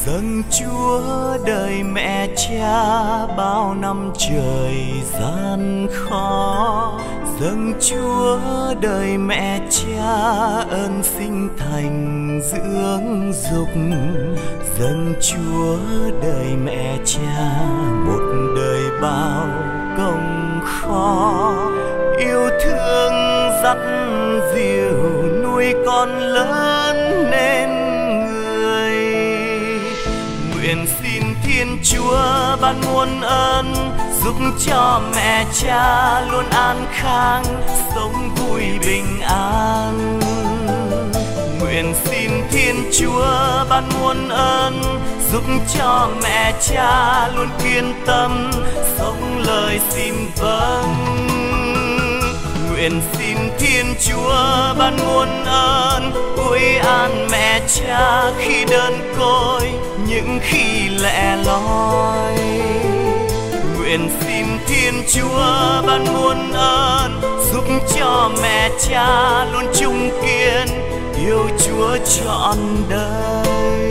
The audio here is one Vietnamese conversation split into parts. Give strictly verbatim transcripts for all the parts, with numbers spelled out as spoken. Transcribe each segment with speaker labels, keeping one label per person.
Speaker 1: Dâng Chúa đời mẹ cha bao năm trời gian khó. Dâng Chúa đời mẹ cha ơn sinh thành dưỡng dục. Dâng Chúa đời mẹ cha một đời bao công khó. Yêu thương dắt dìu nuôi con lớn nên người. Nguyện xin Thiên Chúa ban muôn ơn, giúp cho mẹ cha luôn an khang, sống vui bình an. Nguyện xin Thiên Chúa ban muôn ơn, giúp cho mẹ cha luôn kiên tâm, sống lời xin vâng. Nguyện xin Thiên Chúa ban muôn ơn, ủi an mẹ cha khi đơn côi, những khi lẻ loi. Nguyện xin Thiên Chúa ban muôn ơn, giúp cho mẹ cha luôn chung kiên, yêu Chúa trọn đời.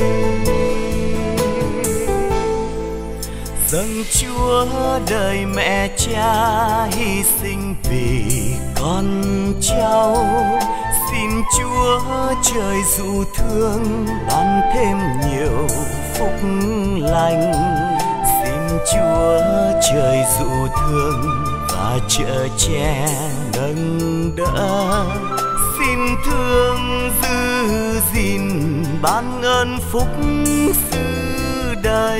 Speaker 1: Dâng Chúa đời mẹ cha hy sinh vì con cháu. Xin Chúa trời dụ thương ban thêm nhiều phúc lành. Xin Chúa trời dụ thương và chở che nâng đỡ. Xin thương giữ gìn ban ơn phúc sự đầy.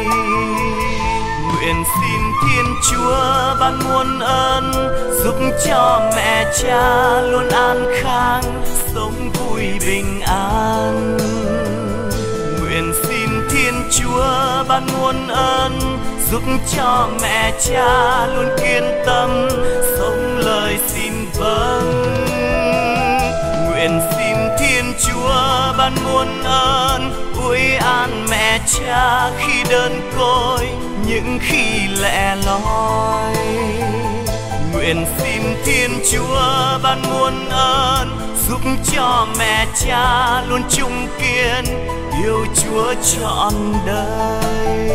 Speaker 1: Nguyện xin Thiên Chúa ban muôn ơn, giúp cho mẹ cha luôn an khang, sống vui bình an. Nguyện xin Thiên Chúa ban muôn ơn, giúp cho mẹ cha luôn kiên tâm, sống lời xin vâng. Nguyện xin Thiên Chúa ban muôn ơn, ủi an mẹ cha khi đơn côi, những khi lẻ loi. Nguyện xin Thiên Chúa ban muôn ơn, giúp cho mẹ cha luôn chung kiên, yêu Chúa trọn đời.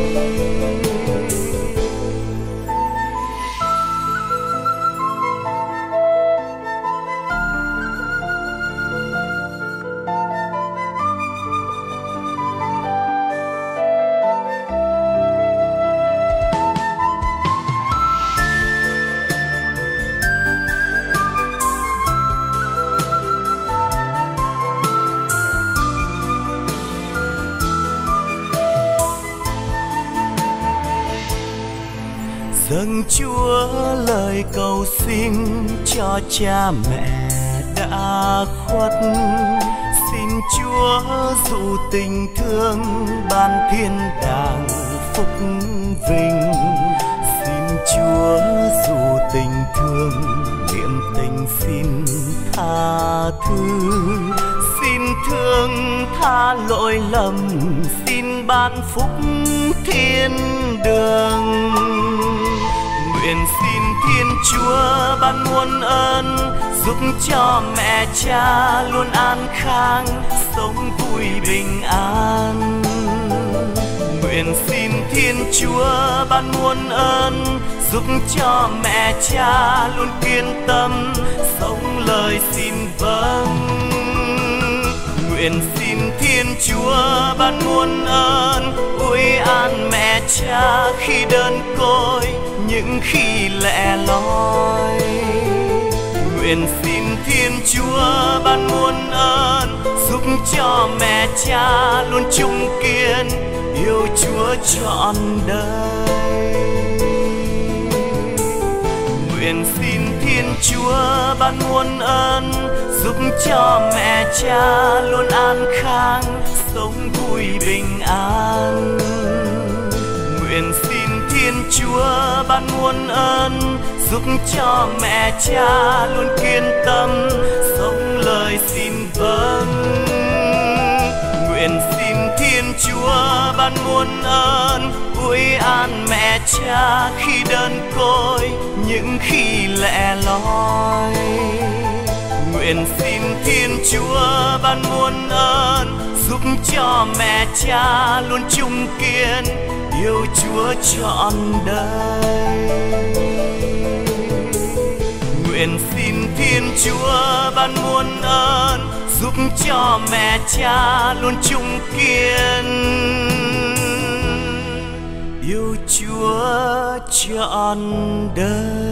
Speaker 1: Dâng Chúa lời cầu xin cho cha mẹ đã khuất. Xin Chúa dụ tình thương ban thiên đàng phúc vinh. Xin Chúa dụ tình thương niệm tình xin tha thứ. Xin thương tha lỗi lầm, xin ban phúc thiên đường. Nguyện xin Thiên Chúa ban muôn ơn, giúp cho mẹ cha luôn an khang, sống vui bình an. Nguyện xin Thiên Chúa ban muôn ơn, giúp cho mẹ cha luôn kiên tâm, sống lời xin vâng. Nguyện xin Thiên Chúa ban muôn ơn, ủi an mẹ cha khi đơn côi, những khi lẻ loi. Nguyện xin Thiên Chúa ban muôn ơn, giúp cho mẹ cha luôn chung kiên, yêu Chúa trọn đời. Nguyện xin Thiên Chúa ban muôn ơn, giúp cho mẹ cha luôn an khang, sống vui bình an. Nguyện xin Thiên Chúa ban muôn ơn, giúp cho mẹ cha luôn kiên tâm, sống lời xin vâng. Nguyện xin Thiên Chúa ban muôn ơn, ủi an mẹ cha khi đơn côi, những khi lẻ loi. Nguyện xin Thiên Chúa ban muôn ơn, giúp cho mẹ cha luôn chung kiên yêu Chúa trọn đời. Nguyện xin Thiên Chúa ban muôn ơn giúp cho mẹ cha luôn chung kiên yêu Chúa trọn đời.